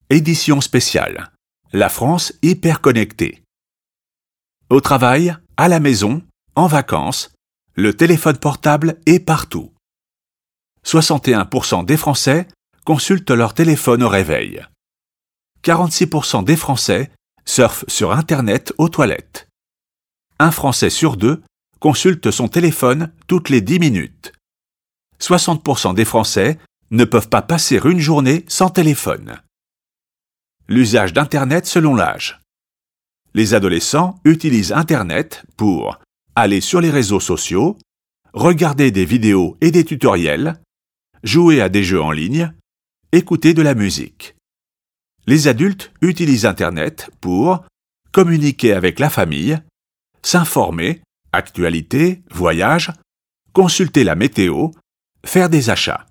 Édition spéciale. La France hyper connectée. Au travail, à la maison, en vacances, le téléphone portable est partout. 61% des Français consultent leur téléphone au réveil. 46% des Français surfent sur Internet aux toilettes. Un Français sur deux consulte son téléphone toutes les 10 minutes. 60% des Français ne peuvent pas passer une journée sans téléphone. L'usage d'Internet selon l'âge. Les adolescents utilisent Internet pour aller sur les réseaux sociaux, regarder des vidéos et des tutoriels, jouer à des jeux en ligne, écouter de la musique. Les adultes utilisent Internet pour communiquer avec la famille, s'informer, actualités, voyages, consulter la météo, faire des achats.